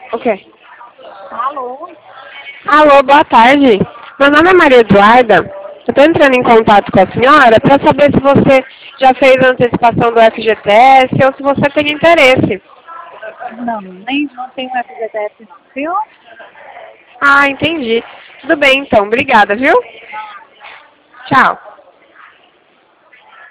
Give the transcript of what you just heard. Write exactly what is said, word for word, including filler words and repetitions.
O quê? Alô? Alô, boa tarde. Meu nome é Maria Eduarda. Eu estou entrando em contato com a senhora para saber se você já fez a antecipação do F G T S ou se você tem interesse. Não, nem não tem um F G T S não, viu? Ah, entendi. Tudo bem então. Obrigada, viu? Tchau.